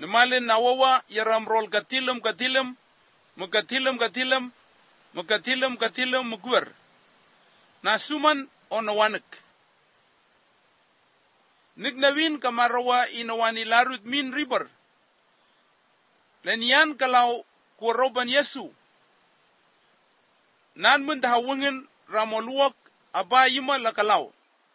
Numalin nawawa yaram rol katilam mugwer. Nasuman o nawanek. Nignawin kamarawa inawani larut min river. Lenian kalau kuroban Yesu. Nan mendahawangin ramoluak abayima lakalau.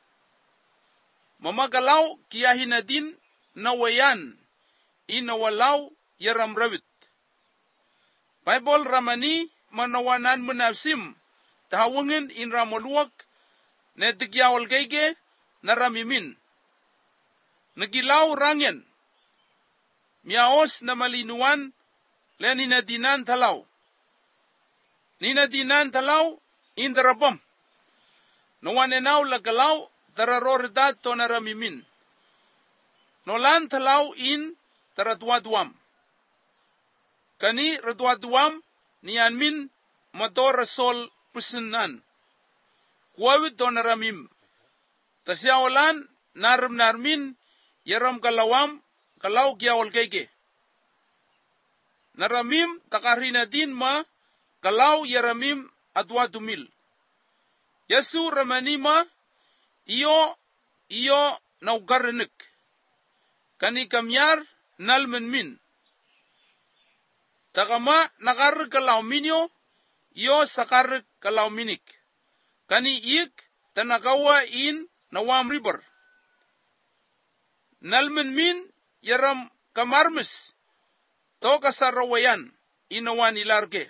Mamagalau kiyahinadin nawayan inawalau yaram rawit. Bible ramani manawanan menafsim tahawangin in ramoluak netigyawal gege naramimin. Nagilaw rangyan. Miaos na malinuan le ninadinan talaw. Ninadinan talaw in darabam. Nawanenaw lagalaw dararoridat to naramimin. Nolan talaw in taradwadwam. Kani radwadwam niyan min madorasol pusinan. Kuwawid to naramim. Tasyawalan narmin yaram kalawam kalau gyawal gege. Naramim takarina din ma kalau yaramim adwadumil. Yesu ramanima iyo naugarnik. Kani kamyar nalmen min. Takama nakarag kalau minyo iyo sakarag kalau minik. Kani ik tanagawa in nawam river. Nalmen min yaram kamarmes to kasarawayan inawan ilarge.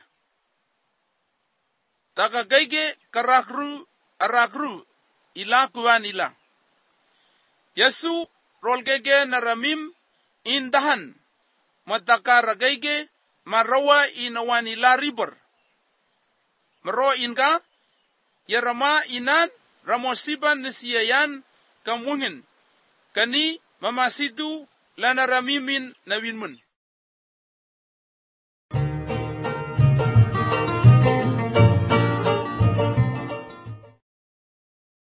Takagayge arakru ilakuan ila. Yesu rolgege naramim indahan matakaragayge marawa inawan ila river. Maro inga yarama inan ramosiban nisiyayan kamungin. Kani mamasidu lanaramimin nawinmun.